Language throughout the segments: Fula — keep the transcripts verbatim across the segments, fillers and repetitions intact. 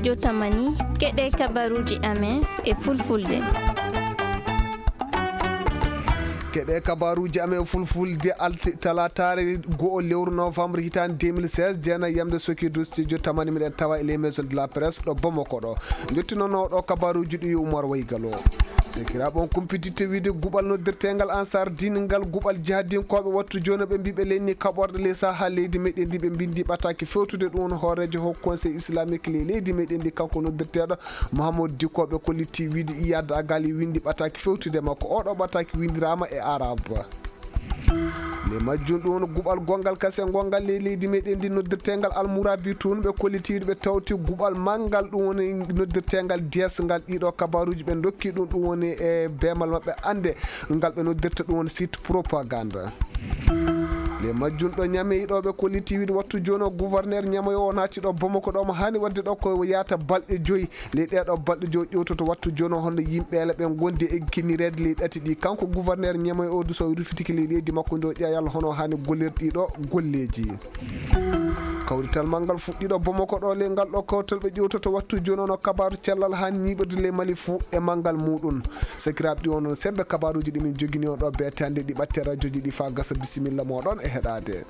studio Tamani keɗe kabaruji amen e fulfulde. keɗe kabaruji amen fulfulde alti talatare go'o lewru novembre hitande deux mille seize jeena yamde sokido studio Tamani miɗen tawa e les maisons de la presse ɗo Bamako ɗo jottinono ɗo kabaruji ɗi Oumar Waygalo sekiraɓon kumpitite wiide guɓal noddirtegal ansar diningal guɓal jihadinkoɓe wattu joni ɓe mbiɓe lenni kaɓorɗe les saha leydi meɗen ndi ɓe bindi ɓataki fewtude ɗum horejo ho conseil islamique le leydi meɗen ndi kanko noddirteɗo Mahamadou Dicko ɓe kolliti wiide iyade agali windi ɓataki fewtude makko oɗo ɓataki windirama e arabe le majjum ɗum guɓal gongal kase gongal le leydi meɗen ndi noddirtegal almourabi tun ɓe kollitiɗo ɓe tawti guɓal mangal ɗum woni noddirtegal desgal ɗiɗo kabaruji ɓe dokki ɗum ɗum woni e bemal mabɓe ande ngal ɓe noddirta ɗum woni site propagande le majjum ɗo ñame yiɗoɓe kolliti wiide wattu joni o gouverneur ñamoyo o naati ɗo Bamako ɗo mo hani wadde ɗo ko yata balɗe joyyi ley ɗeɗo balɗe joyi ƴewtoto wattu joni o hono yimɓele ɓe gondi e kinirede ley ɗati ɗi kanko gouverneur ñamoyo o du so rufitiki ley leydi makko ndi o ƴeeyal hono hani gollirɗiɗo golleji kawrital mangal fuɗɗiɗo Bamako ɗo le ngal ɗo kawtal ɓe ƴewtoto wattu joni ono kabaru cellal hani ñiɓirde le Mali fou e mangal muɗum sakiraɓe ɗi on sembe kabaruji ɗi min jogini on ɗo betande ɗi ɓatte radio ji ɗi fa gasa bisimilla moɗon e heɗade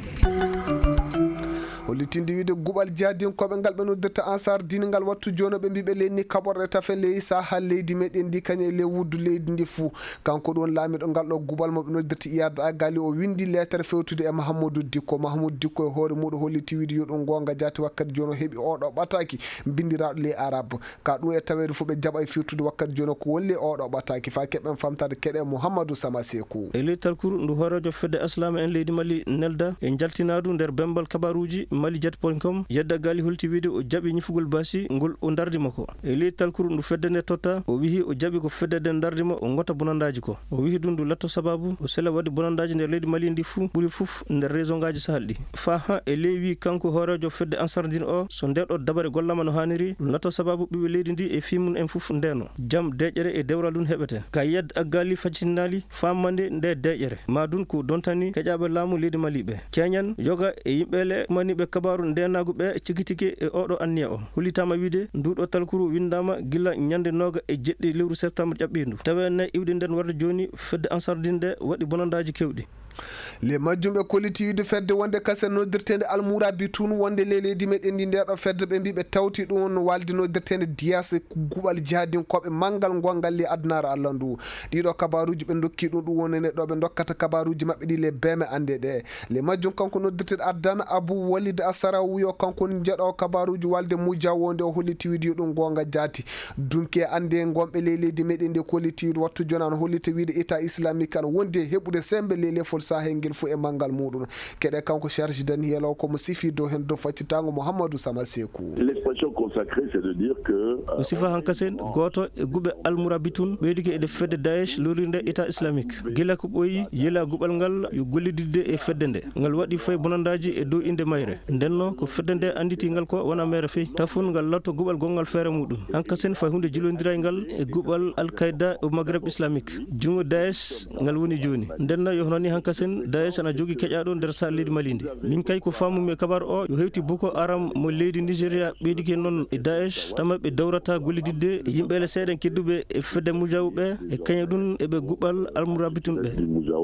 hollitinde wiide guɓal jihadinkoɓe ngal ɓe noddirta ansar diningal wattu joni ɓe mbiɓe lenni kaɓorɗe tafe ley saha leydi meɗen ndi kañum e ley wuddu leydi ndi fou kanko ɗon laamiɗo ngal ɗo guɓal moɓe noddirta iyade agali o windi lettere fewtude e Mahamadou Dicko Mahamadou Dicko e hoore muɗum holliti wiide yo ɗum gonga jati wakkati joni o heeɓi oɗo ɓataki bindiraɗo ley arabe ka ɗum e tawede fo ɓe jaɓa e firtude wakkati joni ko wolli oɗo ɓataki fa keɓen famtade keɗe Mouhamadou Sama Sekou e ley talkour ndu horejo fedde aslama en leydi Mali nelda e jaltinadu nder bembal kabaruji mali jet point com yedda gali holti wiide o jaɓi ñifugol basi ngol o dardima ko e ley talkour ndu fedde nde totta o wihi o jaɓi ko feddede dardima o gotta bonandaji ko o wihi ɗum ndu latto sababu o sela waɗi bonandaji nder leydi Mali ndi fou ɓuuri foof nder raison ngaji sahal ɗi fa ha e ley wi kanko horejo fedde ansardine o so ndeɗo dabare gollama no hanniri ɗum latto sababu ɓiɓe leydi ndi e fimum en foof ndeno jaam deƴƴere e dewral ɗum heɓete ka yedda aggali faccitinali fammande nde deƴƴere madun ko dontani keƴaɓe laamu leydi Mali ɓe keñan yoga e yimɓele maniɓe kabaru ndenagu ɓe tigi tigi e oɗo anniya o hullitama wiide nduɗo talkuru windama gila ñande noga e jeɗɗi lewru septembre ƴaɓɓindu tawa nayi iwde nden warde joni fedde ansardine nde waɗi bonandaji kewɗi le majjum ɓe kolliti wiide fedde wonde kase noddirtede almourabi tun wonde le leydi meɗen ndi ndeɗo fedde ɓe mbi ɓe tawti ɗum walde noddirtede diyas guɓal jihadinkoɓe mangal gongal le adunare Allah ndu ɗiɗo kabaruji ɓe dokki ɗum ɗum woni neɗɗo ɓe dokkata kabaruji mabɓe ɗi le beme ande ɗe le majjum kanko noddirtede addana Abou Walid Asara wiyo kanko jeeɗo kabaruji walde muja wonde o holliti wiide yo ɗum gonga jaati dunke ande gonɓe le leydi meɗen ndi kolliti wiide wattu joni an holliti wiide état islamique an wonde heɓude sembe le lefol sahel ngel fo e mangal muɗum keɗe kanko charge daniel o komo sifi dow hen dow faccitango Mouhamadou Sama Sekou l'expression consacrée c'est de dire que o sifa hankasen goto e guɓe almourabi tun ɓeydiki ede fedde Daesh lorinde état islamique gila ko ɓooyi yela guɓal ngal yo gollididde e fedde nde ngal waɗi fay bonandaji e dow inde mayre ndenno ko fedde nde anditigal ko wona mere feyi tafun ngal latto guɓal gongal feere muɗum hankasen fay hunde jilodiral e guɓal al-Qaida o Maghreb islamique jungo Daesh ngal woni joni ndenno yo hononi hankasen Daesh ana jogui keƴaɗo nder sal leydi Mali ndi min kay ko famumi kabar o yo hewti Boko Haram mo leydi Nigéria ɓeydiki noon e Daesh tama ɓe dawrata gollididde e yimɓele seeɗen kedduɓe e fedde Moujaou ɓe e kaña ɗum eɓe guɓal almourabitoun ɓe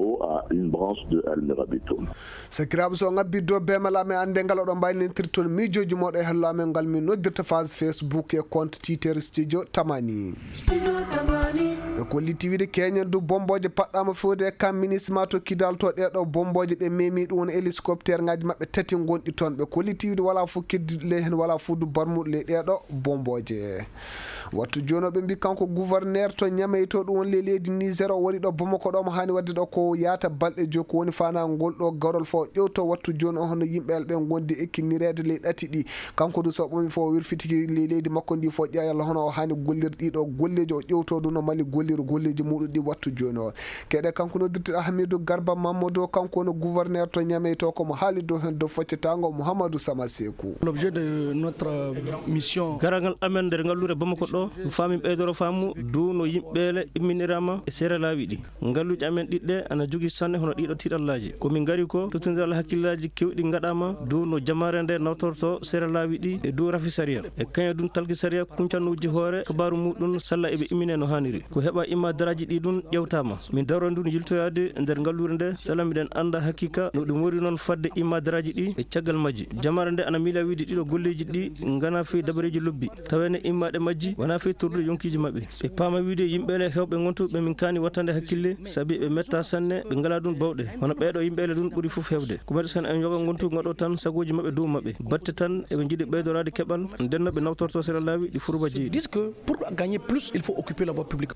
sakiraɓe so ngabbi do bemal amen ande ngal oɗo mbaylentir toon miijoji moɗo e hello amen ngal min noddirta phase Facebook e compte Twitter studio Tamani e kolliti wiide keñen du bomboje paɗɗama fewde e kam ministre ma to kidal to ɗeɗo bomboje ɓe memi ɗum won hélicoptère ngaji mabɓe tati gonɗi toon ɓe kolliti wiide wala fo keddiɗo hen wala fo du barmuɗo le ɗeɗo bomboje wattu joni ɓe mbi kanko gouverneur to ñameyto ɗum won le leydi Niger o waɗi ɗo Bamako ɗo mo hani wadde ɗo ko yata balɗe joyi ko woni fana ngol ɗo garol fo ƴewto wattu joni o hono yimɓeɓe ɓe gondi ekkinirede ley ɗati ɗi kanko du so ɓomi fo wirfitiki le leydi makko ndi fo ƴeeyal hono o hani gollirɗiɗo golleji o ƴewto ɗum no Mali golliru golleji muɗum ɗi wattu joni o keɗe kanko noddirte Ahmedou Garba Mamadou kanko no gouverneur to Niamey to komo haali dow hen dow foccetango Mouhamadou Sama Sekou. L'objet de notre mission garangal amen nder ngallure Bamako ɗo fami ɓeydoro famu du no yimɓeele imminirama e seere laawi ɗi ngalluji amen ɗiɗɗe ana jogui sanne hono ɗiɗo tiɗallaji komin gari ko totodiral hakkillaji kewɗi gaɗama du no jamare nde nawtorto seere laawi ɗi e dow rafi saria e kaña ɗum talki saria kuncannuji hoore kabaru muɗum salla eɓe immine no hanniri ko heɓa imma daraji ɗi ɗum ƴewtama min dawro ndun yiltoyade nder ngallure nde sala miɗen anda hakkika no ɗum wori noon fadde imma daraji ɗi e caggal majji jamare nde ana miila wiide ɗiɗo golleji ɗi gana fi dabareji lobbi tawene immade majji wona fi tordude yonkiji mabɓe ɓe paama wiide yimɓele hewɓe gontuɓe min kani wattande hakkille saabi ɓe metta sanne ɓe ngala ɗum bawɗe hono ɓeɗo yimɓele ɗum ɓuuri foof hewde ko mede sen en yoga gontu gaɗo tan sagoji mabɓe dow mabɓe batte tan eɓe jiiɗi ɓeydorade keɓal ndenno ɓe nawtorto sera laawi ɗi furbaji disent que pour gagner plus il faut occuper la voie publique.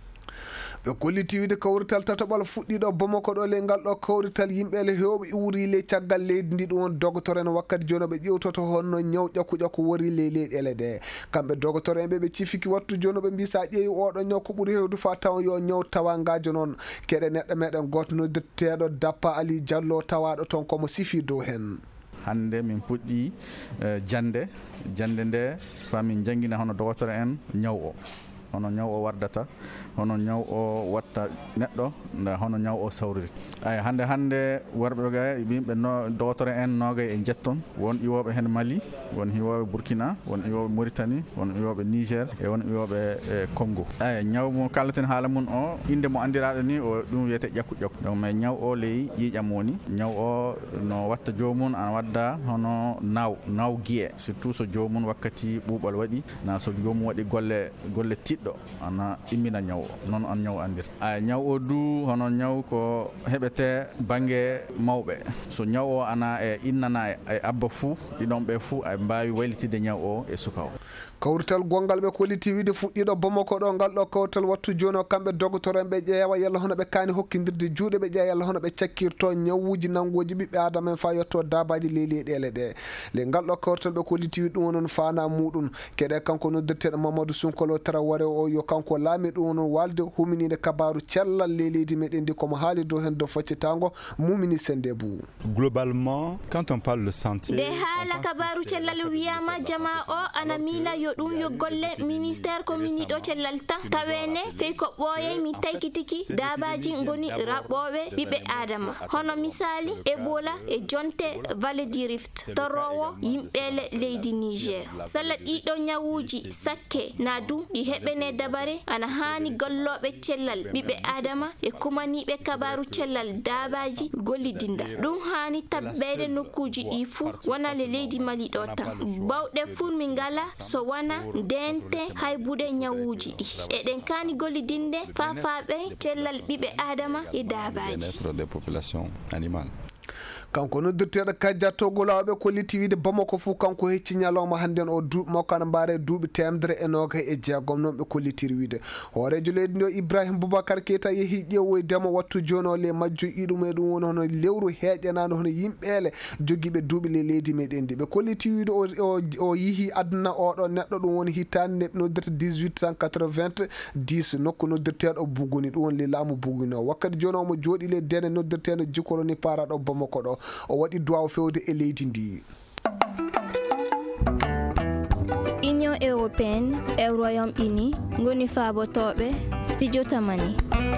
ɓe kolliti wiide kawrital tataɓal fuɗɗiɗo Bamako ɗo le ngal ɗo kawrital yimɓele hewɓe iwri le caggal leydi ndi ɗum won dogotore no wakkati joni ɓe ƴewtoto honno ñaw ƴakku ƴakku wori le leyɗele ɗe kamɓe dogotore en ɓe ɓe cifiki wattu joni ɓe mbi sa ƴeewi oɗo ñaw ko ɓuuri hewde fa taw yo ñaw tawangajo noon keɗe neɗɗo meɗen goto noddirteɗo Dappa Ali Diallo tawaɗo toon komo sifi dow hen. hande min puɗɗi jande jande nde famin jangguina hono dogotore en ñaw o hono ñaw o wardata hono ñaw o watta neɗɗo nda hono ñaw o sawriri ay hande hande worɓe ga yimɓe no dogotore en nogay e jetton won iwoɓe hen Mali won iwoɓe Burkina won iwoɓe Mauritanie won iwoɓe Niger e won iwoɓe Congo ay ñaw mo kalten haala mun o inde mo andiraɗo ni o ɗum wiyete ƴakku ƴakku donc mais ñaw o ley ƴiƴam woni ñaw o no watta jomum ana wadda hono naw naw guiye surtout so jomum wakkati ɓuuɓal waɗi na so jomum waɗi golle golle tiɗɗo ana immina ñaw non on ñaw andirta ay ñaw o du hono ñaw ko heɓete banggue mawɓe so ñaw o ana e innana e abba fou ɗiɗon ɓe fou ay mbawi waylitide ñaw o e suka o kawrital gongal ɓe kolliti wiide fuɗɗiɗo Bamako ɗo ngal ɗo kawrital wattu joni o kamɓe dogotore en ɓe ƴeewa yalla hono ɓe kaani hokkidirde juuɗe ɓe ƴeewa yalla hono ɓe cakkirto ñawuji nanggoji ɓiɓɓe adama en fa yetto dabaji leyleɗele ɗe le ngal ɗo kawrital ɓe kolliti wiide ɗum wonon fana muɗum keɗe kanko noddirteɗo Mamadou Sunkolo Traoré o yo kanko laami ɗum wonon walde huminide kabaru cellal leydi meɗen ndi komo haali dow hen dow faccitango mumini sende bou. Globalement quand on parle le sentier de haala kabaru cellal wiyama jama o ana miila yo ɗum yo golle ministére commune ɗo cellal tan tawene fey ko ɓooye mi taykitiki dabaji goni raɓɓoɓe ɓiɓɓe adama hono misali Ebola e jonte Vallée du Rift torowo yimɓele leydi Niger salla ɗiɗo ñawuji sakke na du ɗi heɓene dabare ana hani golloɓe cellal ɓiɓɓe adama e kumaniɓe kabaru cellal dabaji gollidinda ɗum hani tabbede nokkuji ɗi fuu wona le leydi Mali ɗo tan bawɗe fuu min ngala so wana dente haybude ñawuji ɗi eɗen kani gollidinde fafaɓe cellal ɓiɓɓe adama e dabaji des populations animales. kanko noddirteɗo kajjatto golaɓe kolliti wiide Bamako fou kanko hecci ñalawma hannden o duuɓi makko ana mbaare duuɓi temedere e nogay e jeegom noon ɓe kollitiri wiide hoorejo leydi ndi o Ibrahima Boubacar Keita yeehi ƴeewoydemo wattu joni o le majjo iɗum e ɗum woni hono lewru heeƴanano hono yimɓele joguiɓe duuɓi le leydi meɗen ndi ɓe kolliti wiide o o yeehi aduna oɗo neɗɗo ɗum woni hitande noddirta dix-huit cent quatre-vingt-dix nokku noddirteɗo Buguni ɗum woni le laamu Buguni o wakkati joni omo jooɗi le dene noddirteɗo Jikoro ni paraɗo Bamako ɗo o waɗi duwaw fewde e leydi ndi. Union européenne e Royaume-Uni ngoni faabotoɓe studio tamani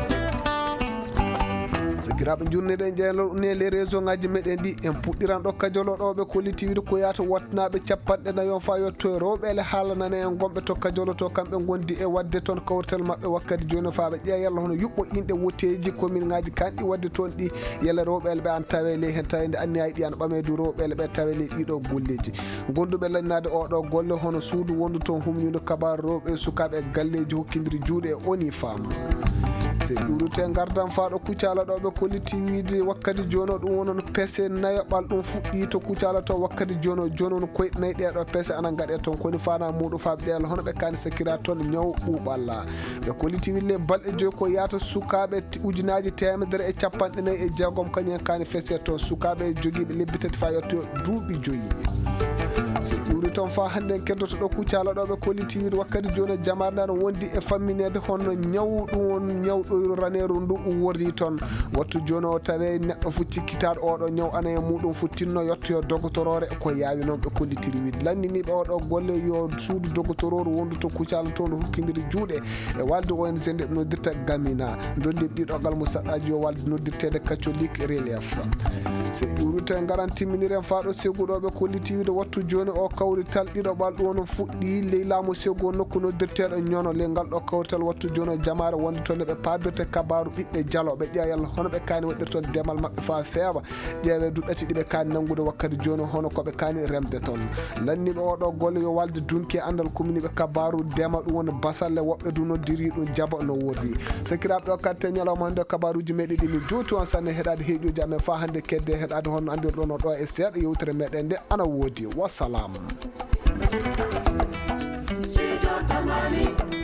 sakiraɓe jurneɗen jeeylo ne les réseau ngaji meɗen ɗi en puɗɗiran ɗo kajoloɗoɓe kolliti wiide ko yata wattanaɓe capanɗe nayon fa yetto e rewɓele haalanane en gonɓe to kajolo to kamɓe gondi e wadde toon kawrital mabɓe wakkati joni fa ɓe ƴeeya yalla hono yuɓɓo inɗe woteji commune ngaji kanɗi wadde toon ɗi yalla rewɓele ɓe an tawe ley hen tawede anni ay ɗi an ɓame du rewɓele ɓe tawe ley ɗiɗo golleji gonduɓe lañnade oɗo golle hono suudu wondu toon humnido kabaru rewɓe sukaɓe e galleji hokkidiri juuɗe e oni fam se ɗuurute gardan faɗo kucala ɗo ɓe kolliti wiide wakkati jono ɗum wonon peese nayoɓal ɗum fuɗɗi to kucala to wakkati jono joni on koye nayyi ɗeɗo peese ana gaɗe toon koni fana muɗum faɓe ƴeela hono ɓe kani sakira toon ñaw ɓuuɓalla ɓe kolliti wille balɗe joyi ko yata sukaɓe ujunaji temedere e capanɗe nayyi e jeegom kañum kani fese toon sukaɓe joguiɓe lebbi tati fa yetto duuɓi joyyi so ƴiwri toon fa hannde keddoto ɗo kuccalaɗoɓe kollitiwiɗe wakkati joni jamare nano wondi e famminede hono ñawɗum won ñawɗoyro raneru ndu worri toon wattu joni o tawe neɗɗo fu cikkitaɗo oɗo ñaw ana e muɗum fu tinno yettoyo dogotorore ko yawi noon ɓe kollitiri wiide lanniniɓe oɗo golle yo suudu dogotororu wondu to kuccala to ndu hokkidiri juuɗe e walde O N G nde ɓe noddirta gamina dolli ɗiɗogal mo saɗɗaji yo walde noddirtede catholique relief so ƴiwrite garan timminiren faɗo seguɗoɓe kollitiwiɗe wattu joni o kawrital ɗiɗoɓal ɗo fuɗɗi ley laamu sego nokku noddirteɗo ñono le ngal ɗo kawrital wattu joni jamare wonde toon ɓe pabirte kabaru ɓiɓɓe dialoɓe ƴeewa yalla hono ɓe kani waɗirton demal mabɓe fa feewa ƴeewe duɗɗati ɗiɓe kani nangude wakkati joni hono koɓe kani remde toon lanniɓe oɗo golle yo walde dunki andal commune ɓe kabaru dema ɗum woni basalle woɓɓe du noddiri ɗum jaaba no worri sakiraɓe o katte ñalawma hande kabaruji meɗi ɗi mi juuti on sanne heɗade heeƴuji amen fa hande kedde heɗade hono andirɗon ɗo e seeɗa yewtere meɗen nde ana woodi wassalam.